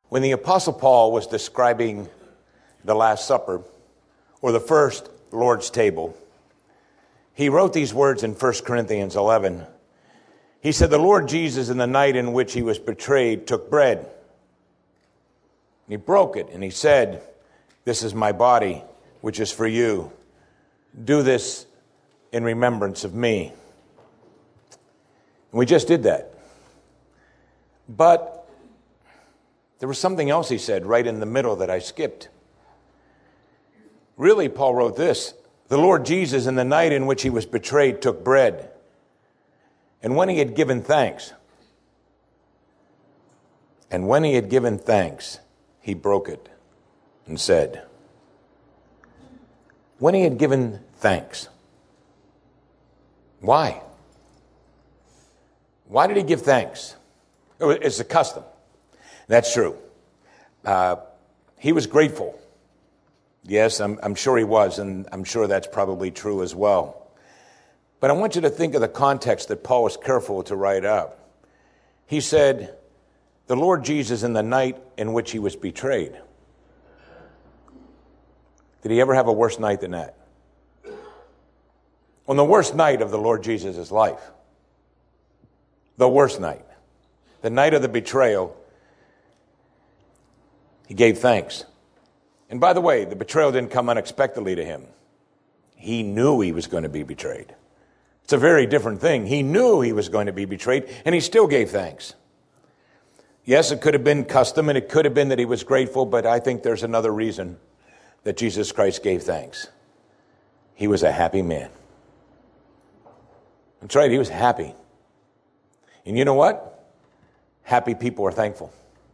When the Apostle Paul was describing the Last Supper, or the first Lord's table, he wrote these words in 1 Corinthians 11. He said, "The Lord Jesus, in the night in which he was betrayed, took bread. And he broke it, and he said, 'This is my body, which is for you. Do this in remembrance of me.'" And we just did that. But there was something else he said right in the middle that I skipped. Really, Paul wrote this: "The Lord Jesus, in the night in which he was betrayed, took bread. And when he had given thanks, he broke it and said," when he had given thanks. Why? Why did he give thanks? It's a custom. That's true. He was grateful. Yes, I'm sure he was, and I'm sure that's probably true as well. But I want you to think of the context that Paul was careful to write up. He said, "The Lord Jesus, in the night in which he was betrayed." Did he ever have a worse night than that? On the worst night of the Lord Jesus' life, the worst night, the night of the betrayal, he gave thanks. And by the way, the betrayal didn't come unexpectedly to him. He knew he was going to be betrayed. It's a very different thing. He knew he was going to be betrayed, and he still gave thanks. Yes, it could have been custom, and it could have been that he was grateful, but I think there's another reason that Jesus Christ gave thanks. He was a happy man. That's right, he was happy. And you know what? Happy people are thankful.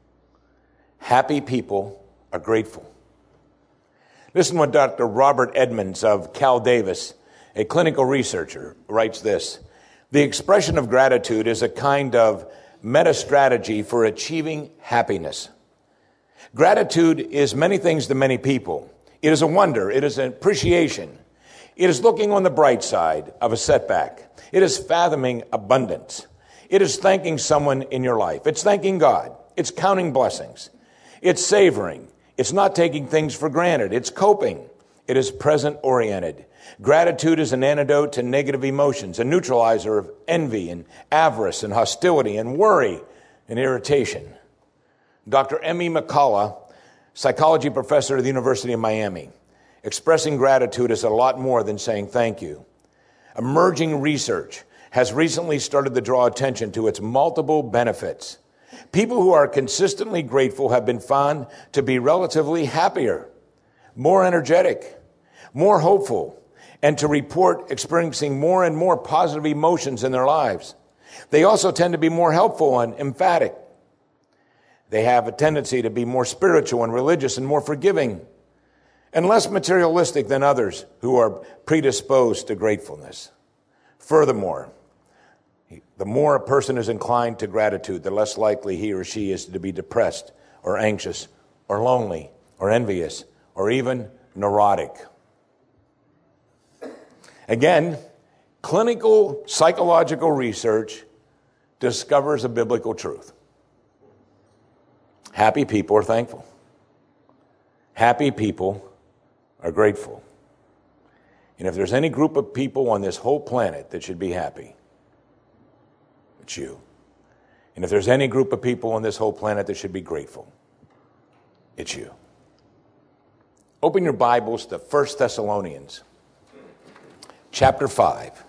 Happy people are grateful. Listen to what Dr. Robert Edmonds of Cal Davis, a clinical researcher, writes this: "The expression of gratitude is a kind of meta-strategy for achieving happiness. Gratitude is many things to many people. It is a wonder. It is an appreciation. It is looking on the bright side of a setback. It is fathoming abundance. It is thanking someone in your life. It's thanking God. It's counting blessings. It's savoring. It's not taking things for granted. It's coping. It is present-oriented. Gratitude is an antidote to negative emotions, a neutralizer of envy and avarice and hostility and worry and irritation." Dr. M.E. McCullough, psychology professor at the University of Miami, expressing gratitude is a lot more than saying thank you. Emerging research has recently started to draw attention to its multiple benefits. People who are consistently grateful have been found to be relatively happier, more energetic, more hopeful, and to report experiencing more and more positive emotions in their lives. They also tend to be more helpful and emphatic. They have a tendency to be more spiritual and religious and more forgiving, and less materialistic than others who are predisposed to gratefulness. Furthermore, the more a person is inclined to gratitude, the less likely he or she is to be depressed or anxious or lonely or envious or even neurotic. Again, clinical psychological research discovers a biblical truth. Happy people are thankful. Happy people are grateful. And if there's any group of people on this whole planet that should be happy, it's you. And if there's any group of people on this whole planet that should be grateful, it's you. Open your Bibles to 1 Thessalonians chapter 5.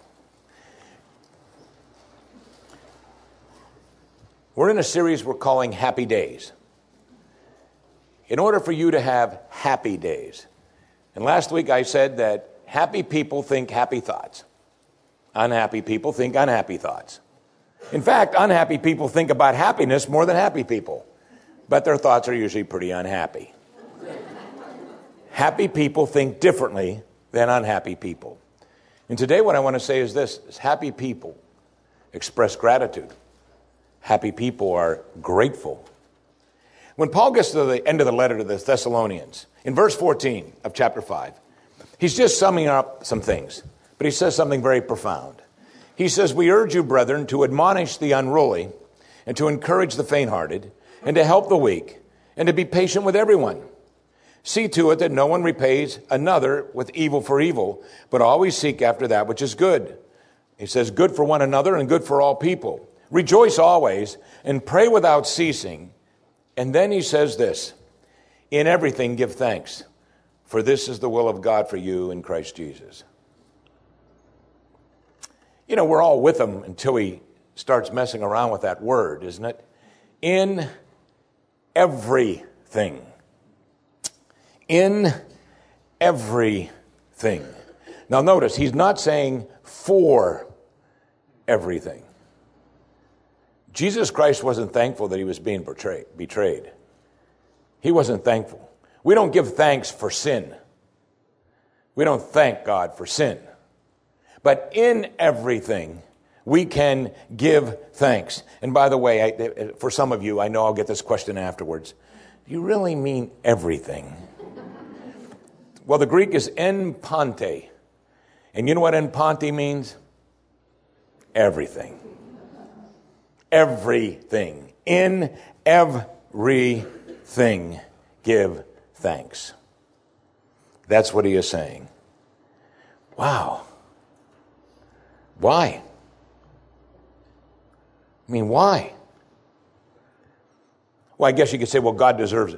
We're in a series we're calling Happy Days. In order for you to have happy days, and last week I said that happy people think happy thoughts. Unhappy people think unhappy thoughts. In fact, unhappy people think about happiness more than happy people, but their thoughts are usually pretty unhappy. Happy people think differently than unhappy people. And today what I want to say is this: is happy people express gratitude. Happy people are grateful. When Paul gets to the end of the letter to the Thessalonians, in verse 14 of chapter 5, he's just summing up some things, but he says something very profound. He says, "We urge you, brethren, to admonish the unruly and to encourage the faint-hearted and to help the weak and to be patient with everyone. See to it that no one repays another with evil for evil, but always seek after that which is good. He says, good for one another and good for all people. Rejoice always and pray without ceasing. And then he says this, in everything give thanks, for this is the will of God for you in Christ Jesus. You know, we're all with him until he starts messing around with that word, isn't it? In everything. In everything. Now notice, he's not saying for everything. Jesus Christ wasn't thankful that he was being betrayed. He wasn't thankful. We don't give thanks for sin. We don't thank God for sin. But in everything, we can give thanks. And by the way, for some of you, I know I'll get this question afterwards. Do you really mean everything? Well, the Greek is en pante. And you know what en pante means? Everything. Everything. In everything, give thanks. That's what he is saying. Wow. Why? I mean, why? Well, I guess you could say, well, God deserves it.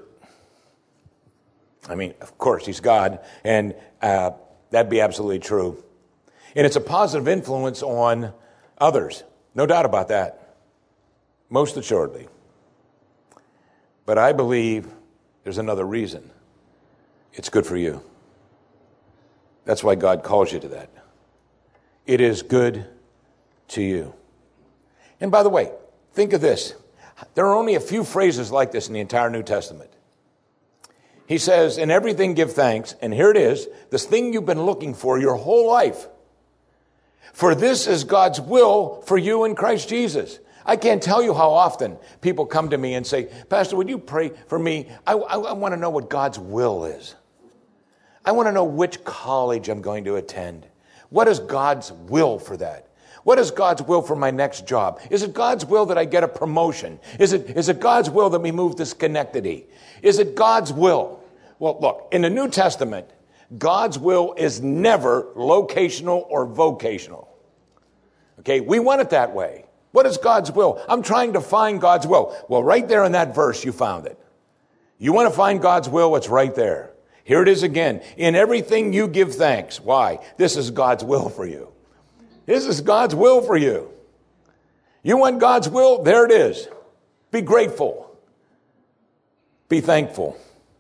I mean, of course, he's God, and that'd be absolutely true. And it's a positive influence on others. No doubt about that. Most assuredly. But I believe there's another reason. It's good for you. That's why God calls you to that. It is good to you. And by the way, think of this. There are only a few phrases like this in the entire New Testament. He says, in everything give thanks, and here it is, this thing you've been looking for your whole life. For this is God's will for you in Christ Jesus. I can't tell you how often people come to me and say, Pastor, would you pray for me? I want to know what God's will is. I want to know which college I'm going to attend. What is God's will for that? What is God's will for my next job? Is it God's will that I get a promotion? Is it God's will that we move to Schenectady? Is it God's will? Well, look, in the New Testament, God's will is never locational or vocational. Okay, we want it that way. What is God's will? I'm trying to find God's will. Well, right there in that verse, you found it. You want to find God's will? It's right there. Here it is again. In everything you give thanks. Why? This is God's will for you. This is God's will for you. You want God's will? There it is. Be grateful. Be thankful.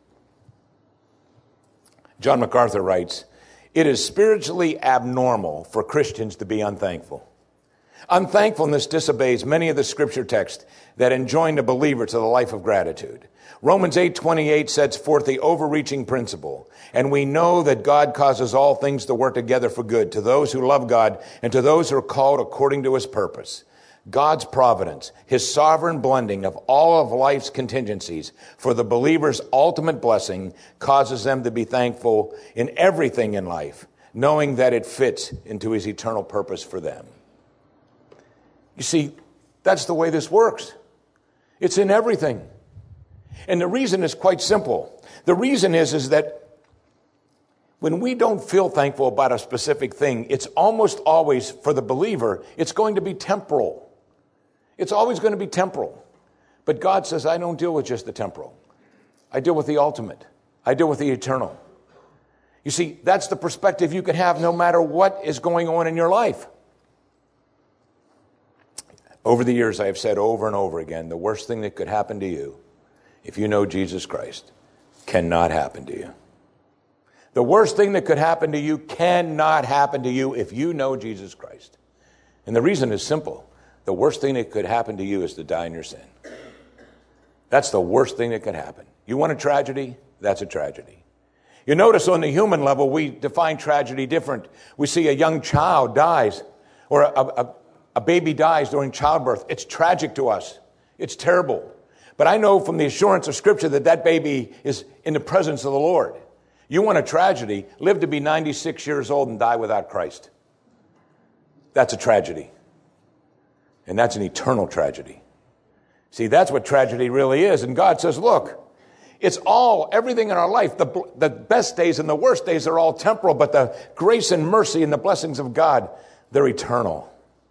John MacArthur writes, it is spiritually abnormal for Christians to be unthankful. Unthankfulness disobeys many of the scripture texts that enjoin the believer to the life of gratitude. Romans 8:28 sets forth the overreaching principle, and we know that God causes all things to work together for good to those who love God and to those who are called according to his purpose. God's providence, his sovereign blending of all of life's contingencies for the believer's ultimate blessing causes them to be thankful in everything in life, knowing that it fits into his eternal purpose for them. You see, that's the way this works. It's in everything. And the reason is quite simple. The reason is that when we don't feel thankful about a specific thing, it's almost always, for the believer, it's going to be temporal. It's always going to be temporal. But God says, I don't deal with just the temporal. I deal with the ultimate. I deal with the eternal. You see, that's the perspective you can have no matter what is going on in your life. Over the years, I have said over and over again, the worst thing that could happen to you, if you know Jesus Christ, cannot happen to you. The worst thing that could happen to you cannot happen to you if you know Jesus Christ. And the reason is simple. The worst thing that could happen to you is to die in your sin. That's the worst thing that could happen. You want a tragedy? That's a tragedy. You notice on the human level, we define tragedy different. We see a young child dies, or a baby dies during childbirth. It's tragic to us. It's terrible. But I know from the assurance of Scripture that that baby is in the presence of the Lord. You want a tragedy, live to be 96 years old and die without Christ. That's a tragedy. And that's an eternal tragedy. See, that's what tragedy really is. And God says, look, It's everything in our life. The best days and the worst days are all temporal, but the grace and mercy and the blessings of God, they're eternal.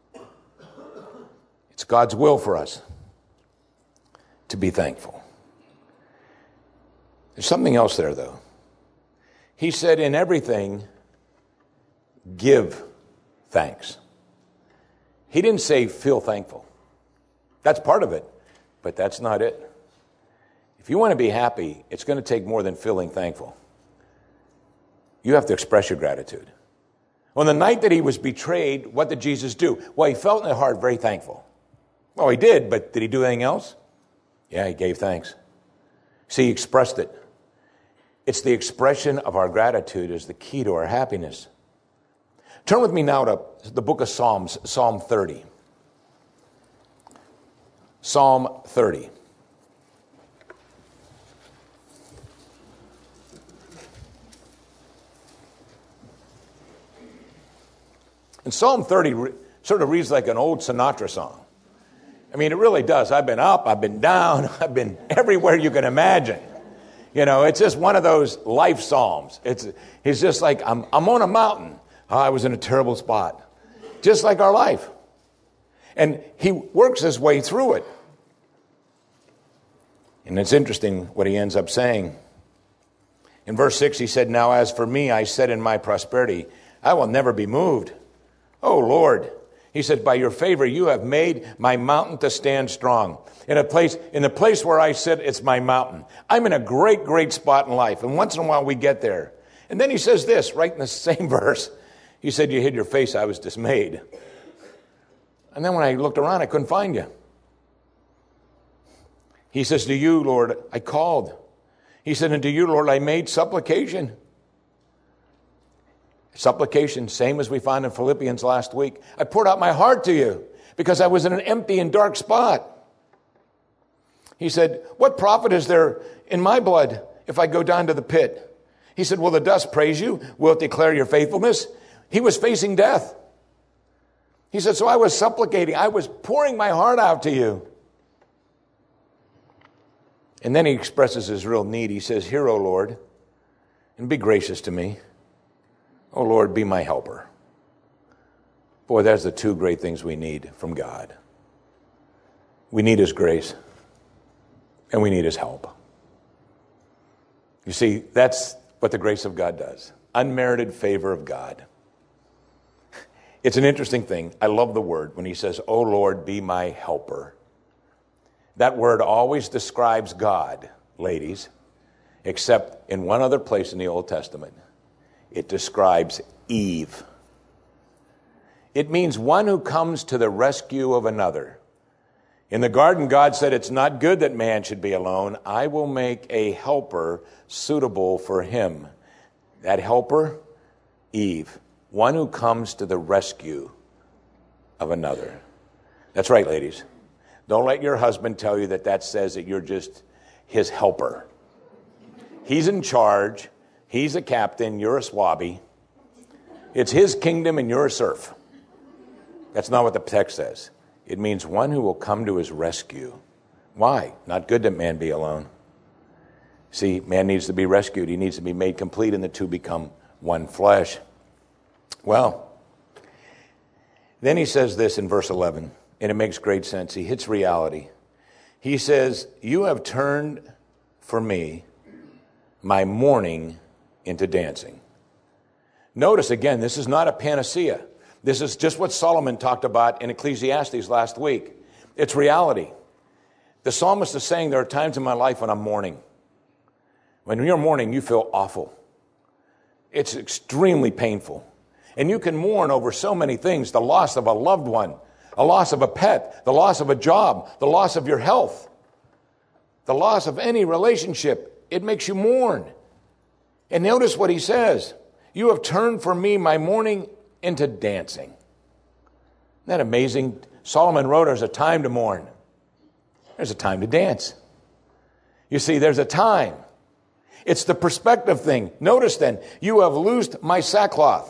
It's God's will for us to be thankful. There's something else there, though. He said, in everything, give thanks. He didn't say feel thankful. That's part of it, but that's not it. If you want to be happy, it's going to take more than feeling thankful. You have to express your gratitude. On the night that he was betrayed, what did Jesus do? Well, he felt in his heart very thankful. Well, he did, but did he do anything else? Yeah, he gave thanks. See, he expressed it. It's the expression of our gratitude is the key to our happiness. Turn with me now to the book of Psalms, Psalm 30. Psalm 30. And Psalm 30 sort of reads like an old Sinatra song. I mean, it really does. I've been up, I've been down, I've been everywhere you can imagine. You know, it's just one of those life psalms. He's just like, I'm on a mountain. Oh, I was in a terrible spot. Just like our life. And he works his way through it. And it's interesting what he ends up saying. In verse 6, he said, now as for me, I said in my prosperity, I will never be moved. Oh, Lord, he said, by your favor, you have made my mountain to stand strong. In the place where I sit, it's my mountain. I'm in a great, great spot in life. And once in a while we get there. And then he says this, right in the same verse. He said, you hid your face, I was dismayed. And then when I looked around, I couldn't find you. He says, to you, Lord, I called. He said, and to you, Lord, I made supplication. Supplication, same as we found in Philippians last week. I poured out my heart to you because I was in an empty and dark spot. He said, what profit is there in my blood if I go down to the pit? He said, will the dust praise you? Will it declare your faithfulness? He was facing death. He said, so I was supplicating. I was pouring my heart out to you. And then he expresses his real need. He says, hear, O Lord, and be gracious to me. Oh, Lord, be my helper. Boy, that's the two great things we need from God. We need his grace, and we need his help. You see, that's what the grace of God does. Unmerited favor of God. It's an interesting thing. I love the word when he says, oh, Lord, be my helper. That word always describes God, ladies, except in one other place in the Old Testament. It describes Eve. It means one who comes to the rescue of another. In the garden, God said, it's not good that man should be alone. I will make a helper suitable for him. That helper, Eve. One who comes to the rescue of another. That's right, ladies. Don't let your husband tell you that says that you're just his helper. He's in charge. He's a captain, you're a swabby. It's his kingdom and you're a serf. That's not what the text says. It means one who will come to his rescue. Why? Not good that man be alone. See, man needs to be rescued. He needs to be made complete and the two become one flesh. Well, then he says this in verse 11, and it makes great sense. He hits reality. He says, you have turned for me my mourning into dancing. Notice again, this is not a panacea. This is just what Solomon talked about in Ecclesiastes last week. It's reality. The psalmist is saying there are times in my life when I'm mourning. When you're mourning, you feel awful. It's extremely painful. And you can mourn over so many things, the loss of a loved one, a loss of a pet, the loss of a job, the loss of your health, the loss of any relationship. It makes you mourn. And notice what he says. You have turned for me my mourning into dancing. Isn't that amazing? Solomon wrote, there's a time to mourn. There's a time to dance. You see, there's a time. It's the perspective thing. Notice then, you have loosed my sackcloth.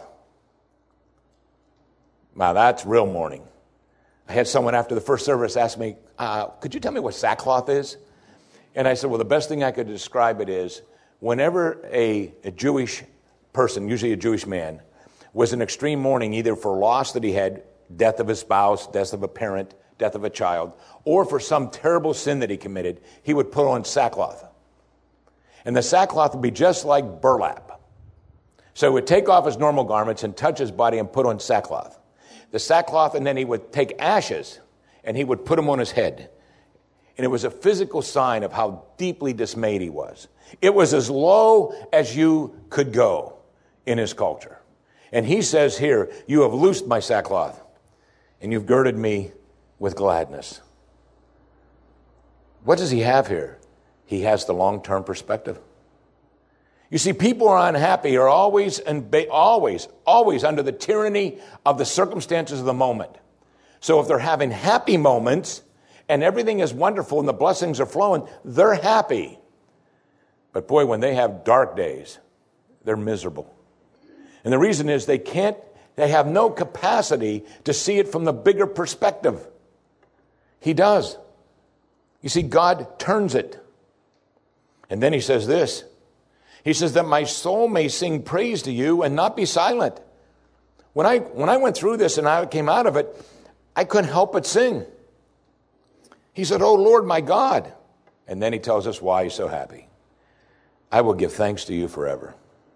Now that's real mourning. I had someone after the first service ask me, could you tell me what sackcloth is? And I said, well, the best thing I could describe it is whenever a Jewish person, usually a Jewish man, was in extreme mourning, either for loss that he had, death of his spouse, death of a parent, death of a child, or for some terrible sin that he committed, he would put on sackcloth. And the sackcloth would be just like burlap. So he would take off his normal garments and touch his body and put on sackcloth. The sackcloth, and then he would take ashes and he would put them on his head. And it was a physical sign of how deeply dismayed he was. It was as low as you could go in his culture. And he says here, you have loosed my sackcloth and you've girded me with gladness. What does he have here? He has the long-term perspective. You see, people who are unhappy are always under the tyranny of the circumstances of the moment. So if they're having happy moments and everything is wonderful and the blessings are flowing, they're happy. But boy, when they have dark days, they're miserable. And the reason is they have no capacity to see it from the bigger perspective. He does. You see, God turns it. And then he says this. He says that my soul may sing praise to you and not be silent. When I went through this and I came out of it, I couldn't help but sing. He said, oh Lord, my God. And then he tells us why he's so happy. I will give thanks to you forever.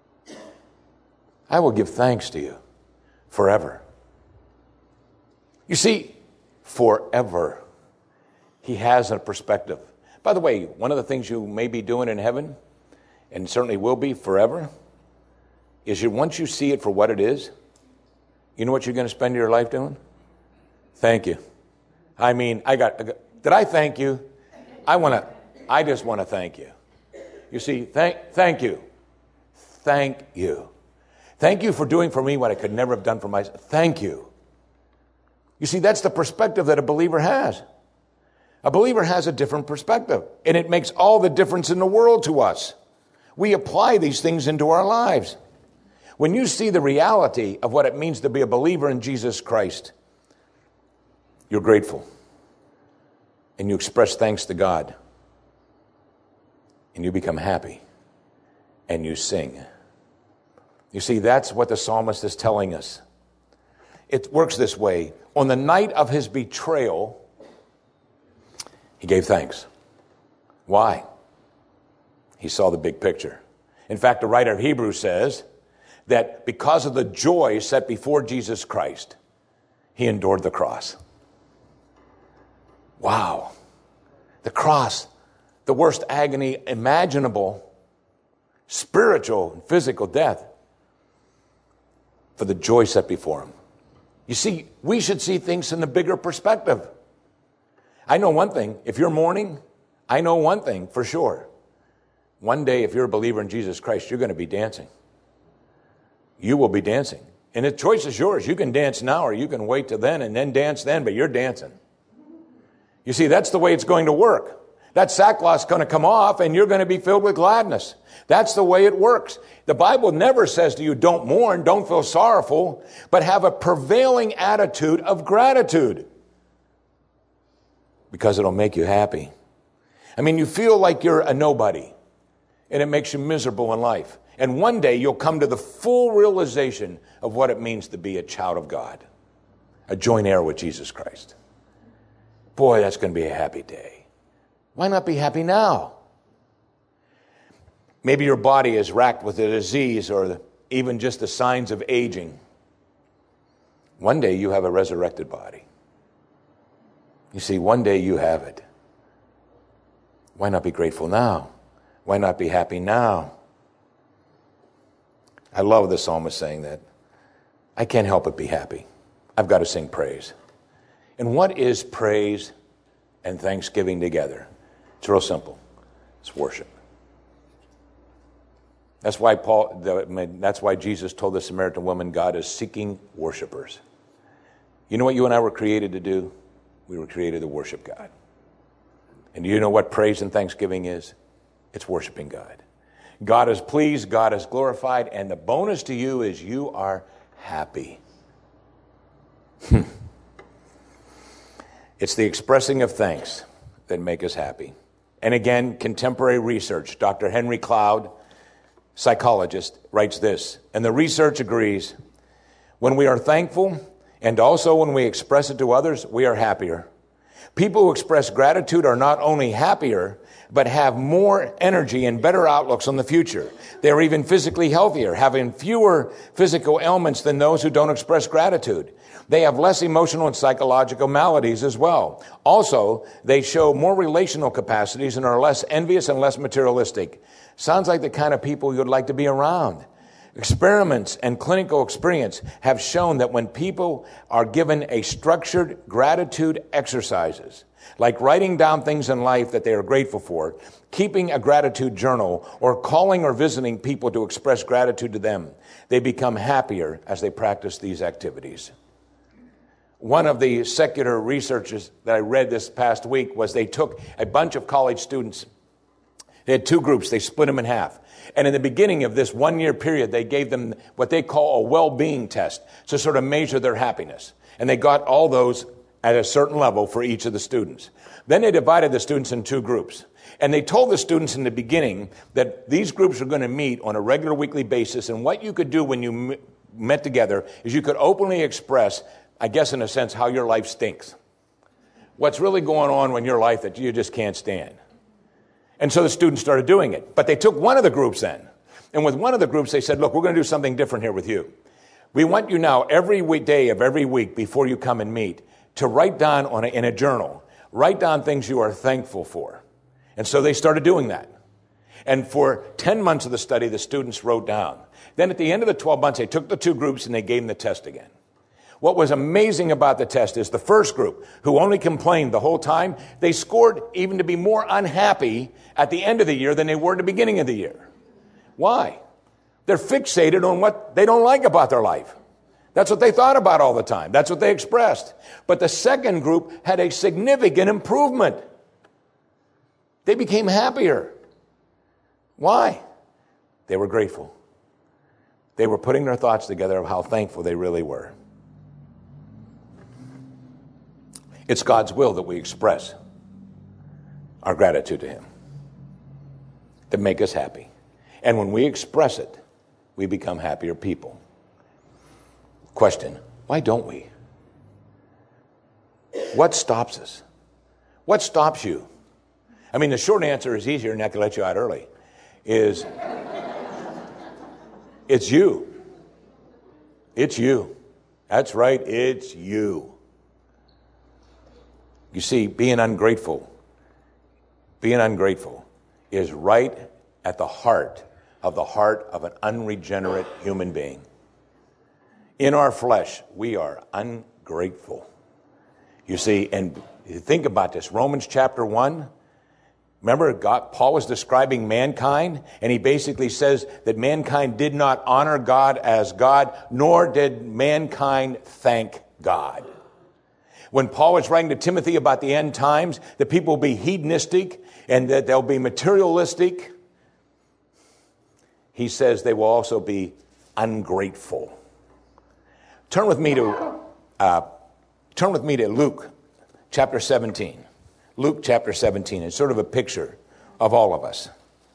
I will give thanks to you forever. You see, forever. He has a perspective. By the way, one of the things you may be doing in heaven, and certainly will be forever, is once you see it for what it is, you know what you're going to spend your life doing? Thank you. I mean, did I thank you? I just want to thank you. You see, thank you. Thank you. Thank you for doing for me what I could never have done for myself. Thank you. You see, that's the perspective that a believer has. A believer has a different perspective, and it makes all the difference in the world to us. We apply these things into our lives. When you see the reality of what it means to be a believer in Jesus Christ, you're grateful, and you express thanks to God, and you become happy, and you sing. You see, that's what the psalmist is telling us. It works this way. On the night of his betrayal, he gave thanks. Why? He saw the big picture. In fact, the writer of Hebrews says that because of the joy set before Jesus Christ, he endured the cross. Wow. The cross, the worst agony imaginable, spiritual and physical death, for the joy set before him. You see, we should see things in the bigger perspective. I know one thing. If you're mourning, I know one thing for sure. One day, if you're a believer in Jesus Christ, you're going to be dancing. You will be dancing. And the choice is yours. You can dance now or you can wait till then and then dance then, but you're dancing. You see, that's the way it's going to work. That sackcloth's going to come off and you're going to be filled with gladness. That's the way it works. The Bible never says to you, don't mourn, don't feel sorrowful, but have a prevailing attitude of gratitude. Because it'll make you happy. I mean, you feel like you're a nobody, and it makes you miserable in life. And one day you'll come to the full realization of what it means to be a child of God, a joint heir with Jesus Christ. Boy, that's going to be a happy day. Why not be happy now? Maybe your body is racked with a disease or even just the signs of aging. One day you have a resurrected body. You see, one day you have it. Why not be grateful now? Why not be happy now? I love the psalmist saying that. I can't help but be happy. I've got to sing praise. And what is praise and thanksgiving together? It's real simple. It's worship. That's why Jesus told the Samaritan woman, God is seeking worshipers. You know what you and I were created to do? We were created to worship God. And do you know what praise and thanksgiving is? It's worshiping God. God is pleased, God is glorified, and the bonus to you is you are happy. It's the expressing of thanks that make us happy. And again, contemporary research, Dr. Henry Cloud, psychologist, writes this, and the research agrees, when we are thankful and also when we express it to others, we are happier. People who express gratitude are not only happier, but have more energy and better outlooks on the future. They are even physically healthier, having fewer physical ailments than those who don't express gratitude. They have less emotional and psychological maladies as well. Also, they show more relational capacities and are less envious and less materialistic. Sounds like the kind of people you'd like to be around. Experiments and clinical experience have shown that when people are given a structured gratitude exercises, like writing down things in life that they are grateful for, keeping a gratitude journal, or calling or visiting people to express gratitude to them, they become happier as they practice these activities. One of the secular researchers that I read this past week was they took a bunch of college students. They had two groups. They split them in half. And in the beginning of this 1 year period, they gave them what they call a well-being test to sort of measure their happiness. And they got all those at a certain level for each of the students. Then they divided the students in two groups. And they told the students in the beginning that these groups were going to meet on a regular weekly basis. And what you could do when you met together is you could openly express, I guess in a sense, how your life stinks. What's really going on in your life that you just can't stand. And so the students started doing it. But they took one of the groups then. And with one of the groups, they said, look, we're going to do something different here with you. We want you now every day of every week before you come and meet to write down in a journal, write down things you are thankful for. And so they started doing that. And for 10 months of the study, the students wrote down. Then at the end of the 12 months, they took the two groups and they gave them the test again. What was amazing about the test is the first group, who only complained the whole time, they scored even to be more unhappy at the end of the year than they were at the beginning of the year. Why? They're fixated on what they don't like about their life. That's what they thought about all the time. That's what they expressed. But the second group had a significant improvement. They became happier. Why? They were grateful. They were putting their thoughts together of how thankful they really were. It's God's will that we express our gratitude to Him, that make us happy. And when we express it, we become happier people. Question, why don't we? What stops us? What stops you? I mean, the short answer is easier, and I can let you out early, is it's you. It's you. That's right, it's you. You see, being ungrateful is right at the heart of an unregenerate human being. In our flesh, we are ungrateful. You see, and you think about this, Romans chapter 1, remember Paul was describing mankind, and he basically says that mankind did not honor God as God, nor did mankind thank God. When Paul was writing to Timothy about the end times, that people will be hedonistic and that they'll be materialistic, he says they will also be ungrateful. Turn with me to Luke chapter 17. Luke chapter 17 is sort of a picture of all of us.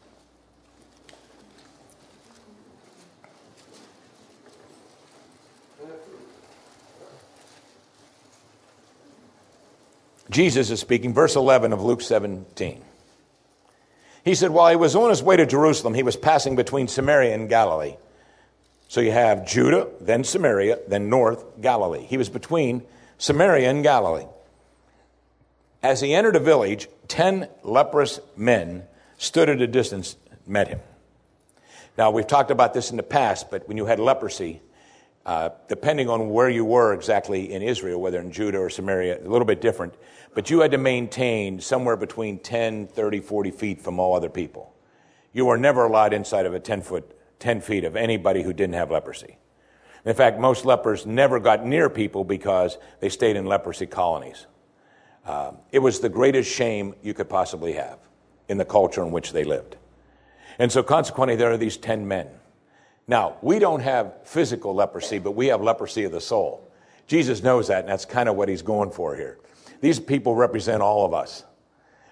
Jesus is speaking, verse 11 of Luke 17. He said, while he was on his way to Jerusalem, he was passing between Samaria and Galilee. So you have Judah, then Samaria, then north Galilee. He was between Samaria and Galilee. As he entered a village, 10 leprous men stood at a distance and met him. Now, we've talked about this in the past, but when you had leprosy, depending on where you were exactly in Israel, whether in Judah or Samaria, a little bit different, but you had to maintain somewhere between 10, 30, 40 feet from all other people. You were never allowed inside of 10 feet of anybody who didn't have leprosy. In fact, most lepers never got near people because they stayed in leprosy colonies. It was the greatest shame you could possibly have in the culture in which they lived. And so consequently, there are these 10 men. Now, we don't have physical leprosy, but we have leprosy of the soul. Jesus knows that, and that's kind of what he's going for here. These people represent all of us.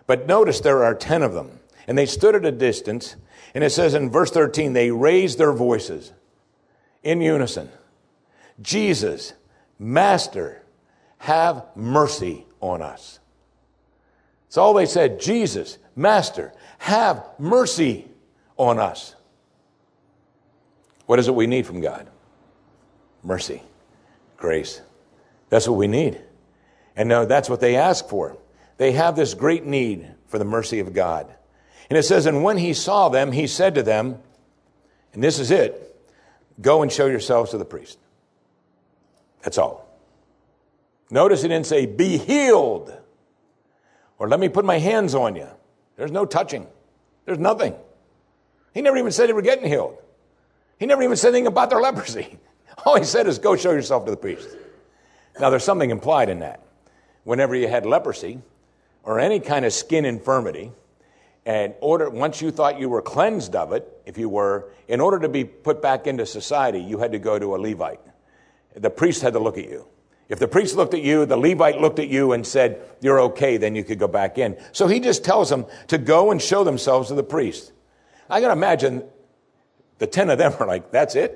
But notice there are 10 of them. And they stood at a distance. And it says in verse 13, they raised their voices in unison. Jesus, Master, have mercy on us. That's all they said. Jesus, Master, have mercy on us. What is it we need from God? Mercy, grace. That's what we need. And now that's what they ask for. They have this great need for the mercy of God. And it says, and when he saw them, he said to them, and this is it, go and show yourselves to the priest. That's all. Notice he didn't say, be healed, or let me put my hands on you. There's no touching. There's nothing. He never even said they were getting healed. He never even said anything about their leprosy. All he said is, go show yourself to the priest. Now, there's something implied in that. Whenever you had leprosy or any kind of skin infirmity, and once you thought you were cleansed of it, if you were, in order to be put back into society, you had to go to a Levite. The priest had to look at you. If the priest looked at you, the Levite looked at you and said, you're okay, then you could go back in. So he just tells them to go and show themselves to the priest. I can imagine the 10 of them are like, that's it?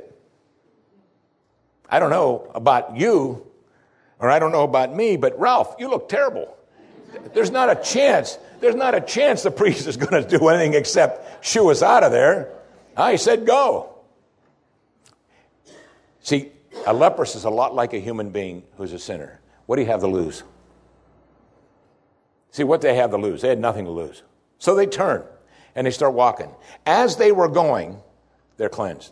I don't know about you, or I don't know about me, but Ralph, you look terrible. There's not a chance the priest is going to do anything except shoo us out of there. I said go. See, a leprous is a lot like a human being who's a sinner. What do you have to lose? See, what they have to lose? They had nothing to lose. So they turn and they start walking. As they were going, they're cleansed.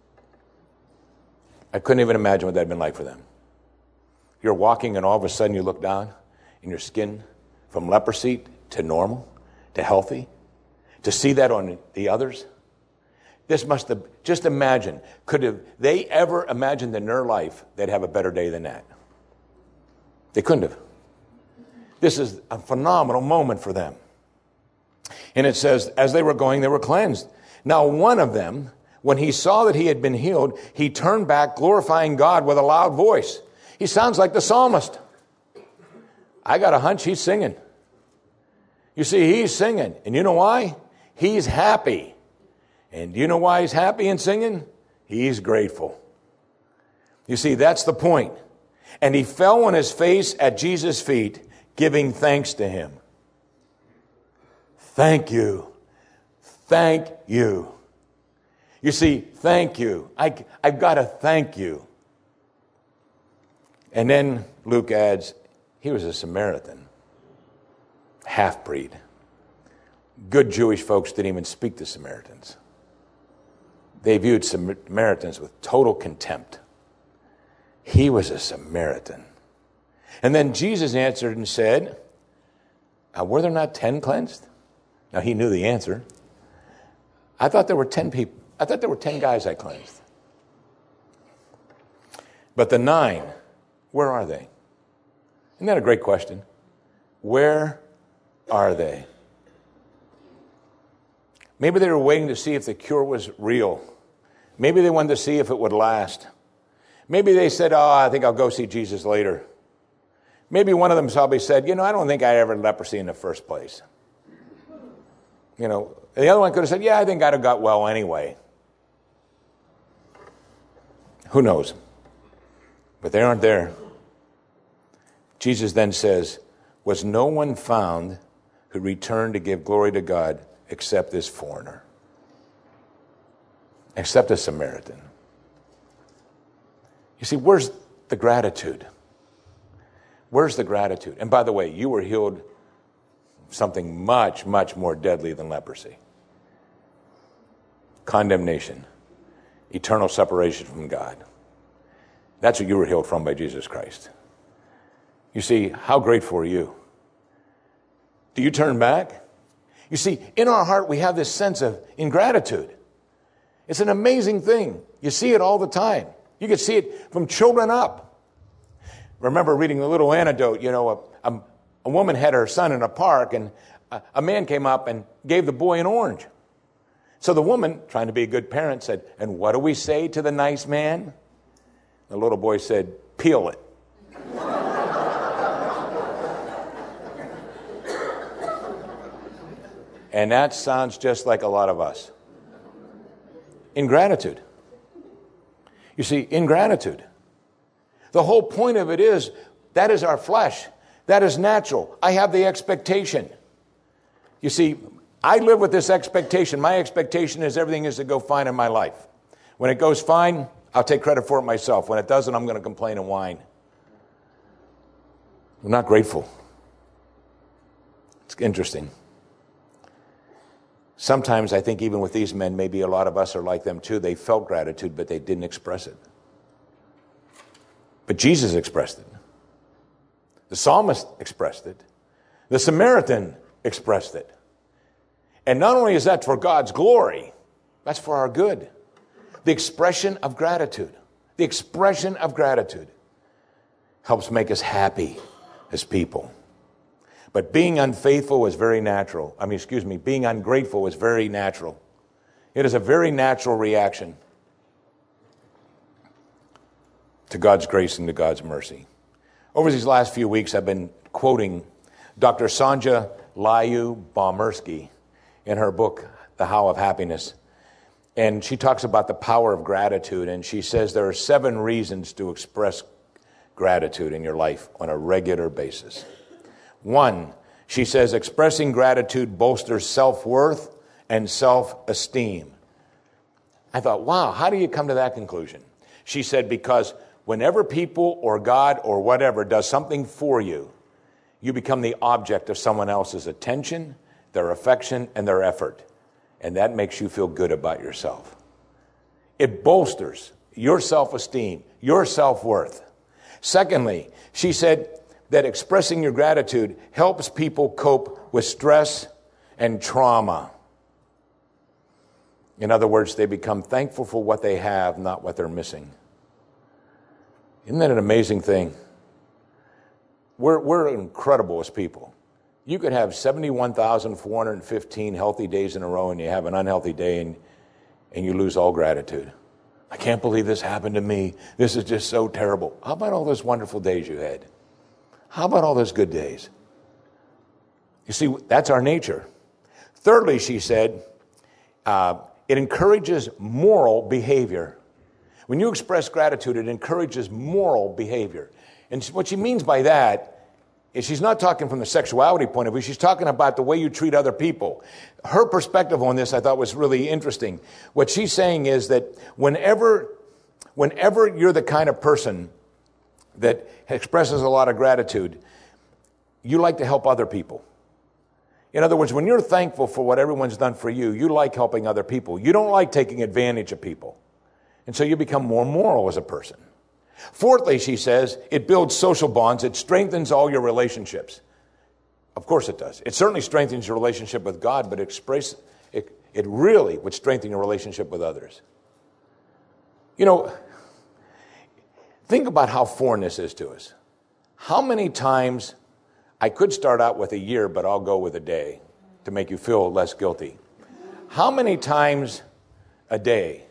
I couldn't even imagine what that had been like for them. You're walking and all of a sudden you look down and your skin from leprosy to normal, to healthy, to see that on the others. This must have, just imagine, could have they ever imagined in their life they'd have a better day than that? They couldn't have. This is a phenomenal moment for them. And it says, as they were going, they were cleansed. Now one of them, when he saw that he had been healed, he turned back, glorifying God with a loud voice. He sounds like the psalmist. I got a hunch he's singing. You see, he's singing. And you know why? He's happy. And do you know why he's happy and singing? He's grateful. You see, that's the point. And he fell on his face at Jesus' feet, giving thanks to him. Thank you. Thank you. You see, thank you. I've got to thank you. And then Luke adds, he was a Samaritan, half-breed. Good Jewish folks didn't even speak to Samaritans. They viewed Samaritans with total contempt. He was a Samaritan. And then Jesus answered and said, were there not 10 cleansed? Now, he knew the answer. I thought there were 10 people. I thought there were 10 guys I cleansed. But the 9, where are they? Isn't that a great question? Where are they? Maybe they were waiting to see if the cure was real. Maybe they wanted to see if it would last. Maybe they said, I think I'll go see Jesus later. Maybe one of them probably said, I don't think I ever had leprosy in the first place. The other one could have said, I think I'd have got well anyway. Who knows? But they aren't there. Jesus then says, was no one found who returned to give glory to God except this foreigner? Except a Samaritan. You see, where's the gratitude? Where's the gratitude? And by the way, you were healed something much, much more deadly than leprosy. Condemnation. Eternal separation from God. That's what you were healed from by Jesus Christ. You see, how grateful are you? Do you turn back? You see, in our heart, we have this sense of ingratitude. It's an amazing thing. You see it all the time. You can see it from children up. Remember reading the little anecdote, a woman had her son in a park, and a man came up and gave the boy an orange. So the woman, trying to be a good parent, said, and what do we say to the nice man? The little boy said, peel it. And that sounds just like a lot of us. Ingratitude. You see, ingratitude. The whole point of it is, that is our flesh. That is natural. I have the expectation. You see, I live with this expectation. My expectation is everything is to go fine in my life. When it goes fine, I'll take credit for it myself. When it doesn't, I'm going to complain and whine. I'm not grateful. It's interesting. Sometimes I think even with these men, maybe a lot of us are like them too. They felt gratitude, but they didn't express it. But Jesus expressed it. The psalmist expressed it. The Samaritan expressed it. And not only is that for God's glory, that's for our good. The expression of gratitude. The expression of gratitude helps make us happy as people. But being unfaithful is very natural. Being ungrateful is very natural. It is a very natural reaction to God's grace and to God's mercy. Over these last few weeks, I've been quoting Dr. Sonja Lyubomirsky in her book, The How of Happiness. And she talks about the power of gratitude, and she says there are 7 reasons to express gratitude in your life on a regular basis. 1, she says, expressing gratitude bolsters self-worth and self-esteem. I thought, wow, how do you come to that conclusion? She said, because whenever people or God or whatever does something for you, you become the object of someone else's attention, their affection, and their effort. And that makes you feel good about yourself. It bolsters your self-esteem, your self-worth. Secondly, she said that expressing your gratitude helps people cope with stress and trauma. In other words, they become thankful for what they have, not what they're missing. Isn't that an amazing thing? We're incredible as people. You could have 71,415 healthy days in a row and you have an unhealthy day and you lose all gratitude. I can't believe this happened to me. This is just so terrible. How about all those wonderful days you had? How about all those good days? You see, that's our nature. Thirdly, she said, it encourages moral behavior. When you express gratitude, it encourages moral behavior. And what she means by that is she's not talking from the sexuality point of view. She's talking about the way you treat other people. Her perspective on this I thought was really interesting. What she's saying is that whenever you're the kind of person that expresses a lot of gratitude, you like to help other people. In other words, when you're thankful for what everyone's done for you, you like helping other people. You don't like taking advantage of people. And so you become more moral as a person. Fourthly, she says, it builds social bonds. It strengthens all your relationships. Of course it does. It certainly strengthens your relationship with God, but it really would strengthen your relationship with others. You know, think about how foreign this is to us. How many times, I could start out with a year, but I'll go with a day to make you feel less guilty. How many times a day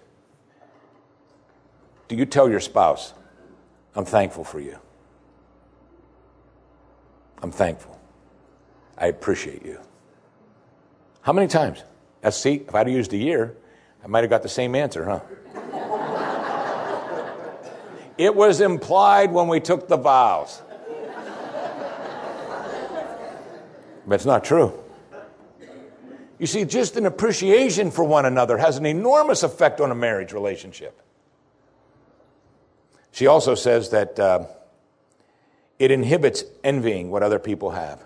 do you tell your spouse, I'm thankful for you. I'm thankful. I appreciate you. How many times? See, if I'd used a year, I might have got the same answer, huh? It was implied when we took the vows. But it's not true. You see, just an appreciation for one another has an enormous effect on a marriage relationship. She also says that it inhibits envying what other people have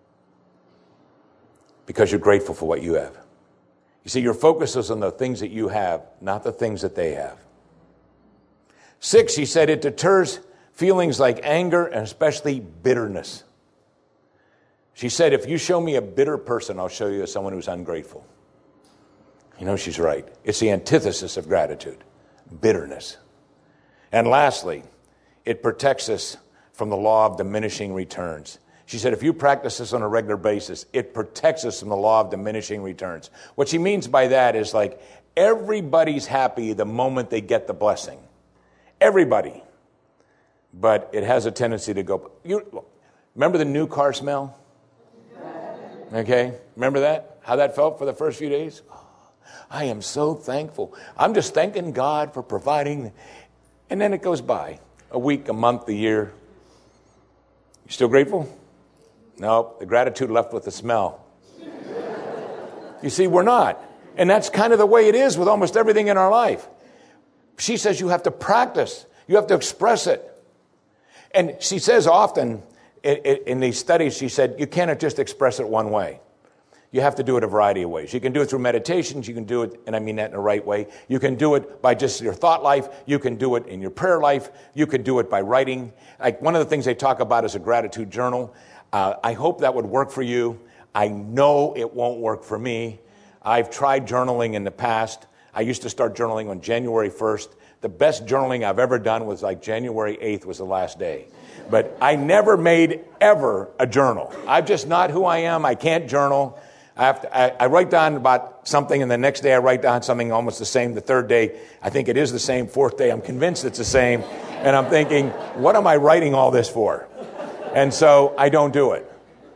because you're grateful for what you have. You see, your focus is on the things that you have, not the things that they have. 6, she said, it deters feelings like anger and especially bitterness. She said, if you show me a bitter person, I'll show you someone who's ungrateful. You know, she's right. It's the antithesis of gratitude, bitterness. And lastly, it protects us from the law of diminishing returns. She said, if you practice this on a regular basis, it protects us from the law of diminishing returns. What she means by that is like everybody's happy the moment they get the blessing. Everybody. But it has a tendency to go, remember the new car smell? Okay, remember that? How that felt for the first few days? I am so thankful. I'm just thanking God for providing. And then it goes by. A week, a month, a year. You still grateful? No, the gratitude left with the smell. You see, we're not. And that's kind of the way it is with almost everything in our life. She says you have to practice. You have to express it. And she says often in these studies, she said, you cannot just express it one way. You have to do it a variety of ways. You can do it through meditations. You can do it, and I mean that in the right way. You can do it by just your thought life. You can do it in your prayer life. You can do it by writing. Like one of the things they talk about is a gratitude journal. I hope that would work for you. I know it won't work for me. I've tried journaling in the past. I used to start journaling on January 1st. The best journaling I've ever done was like January 8th was the last day. But I made ever a journal. I'm just not who I am. I can't journal. I write down about something, and the next day I write down something almost the same. The third day, I think it is the same. Fourth day, I'm convinced it's the same. And I'm thinking, what am I writing all this for? And so I don't do it.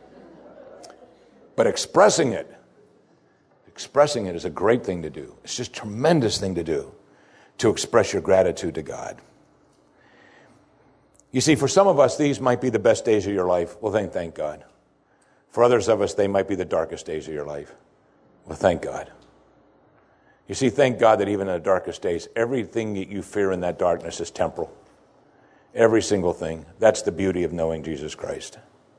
But expressing it is a great thing to do. It's just a tremendous thing to do, to express your gratitude to God. You see, for some of us, these might be the best days of your life. Well, then thank God. For others of us, they might be the darkest days of your life. Well, thank God. You see, thank God that even in the darkest days, everything that you fear in that darkness is temporal. Every single thing. That's the beauty of knowing Jesus Christ.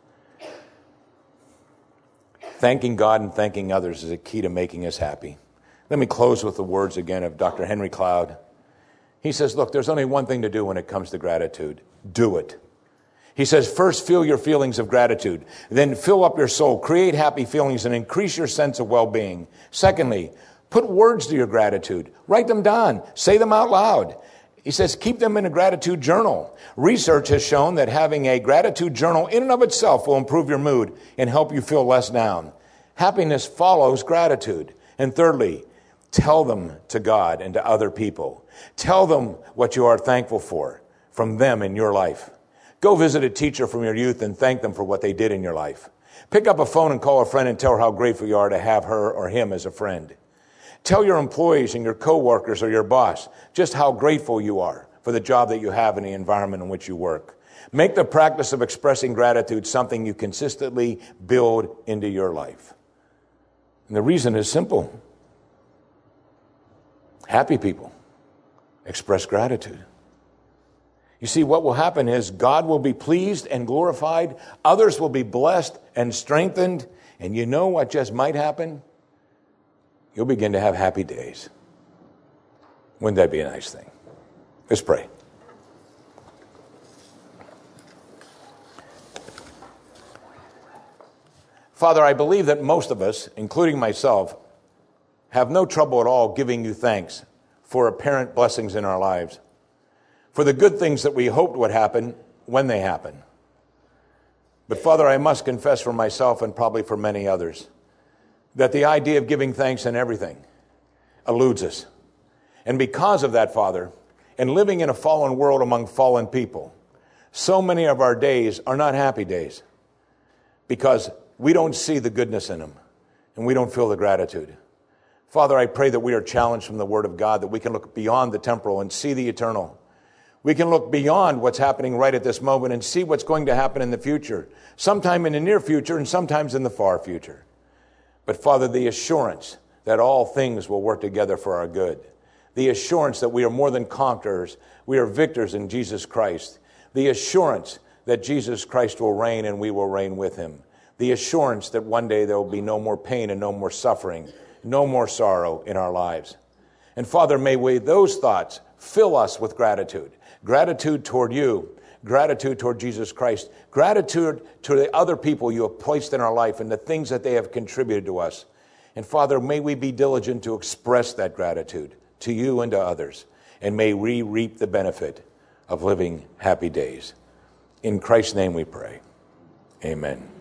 Thanking God and thanking others is a key to making us happy. Let me close with the words again of Dr. Henry Cloud. He says, look, there's only one thing to do when it comes to gratitude. Do it. He says, first feel your feelings of gratitude. Then fill up your soul. Create happy feelings and increase your sense of well-being. Secondly, put words to your gratitude. Write them down. Say them out loud. He says, keep them in a gratitude journal. Research has shown that having a gratitude journal in and of itself will improve your mood and help you feel less down. Happiness follows gratitude. And thirdly, tell them to God and to other people. Tell them what you are thankful for from them in your life. Go visit a teacher from your youth and thank them for what they did in your life. Pick up a phone and call a friend and tell her how grateful you are to have her or him as a friend. Tell your employees and your coworkers or your boss just how grateful you are for the job that you have and the environment in which you work. Make the practice of expressing gratitude something you consistently build into your life. And the reason is simple. Happy people express gratitude. You see, what will happen is God will be pleased and glorified. Others will be blessed and strengthened. And you know what just might happen? You'll begin to have happy days. Wouldn't that be a nice thing? Let's pray. Father, I believe that most of us, including myself, have no trouble at all giving you thanks for apparent blessings in our lives, for the good things that we hoped would happen when they happen. But Father, I must confess for myself and probably for many others that the idea of giving thanks in everything eludes us. And because of that, Father, and living in a fallen world among fallen people, so many of our days are not happy days because we don't see the goodness in them and we don't feel the gratitude. Father, I pray that we are challenged from the Word of God, that we can look beyond the temporal and see the eternal. We can look beyond what's happening right at this moment and see what's going to happen in the future, sometime in the near future and sometimes in the far future. But Father, the assurance that all things will work together for our good, the assurance that we are more than conquerors, we are victors in Jesus Christ, the assurance that Jesus Christ will reign and we will reign with him, the assurance that one day there will be no more pain and no more suffering, no more sorrow in our lives. And Father, may those thoughts fill us with gratitude. Gratitude toward you, gratitude toward Jesus Christ, gratitude to the other people you have placed in our life and the things that they have contributed to us. And Father, may we be diligent to express that gratitude to you and to others. And may we reap the benefit of living happy days. In Christ's name we pray. Amen.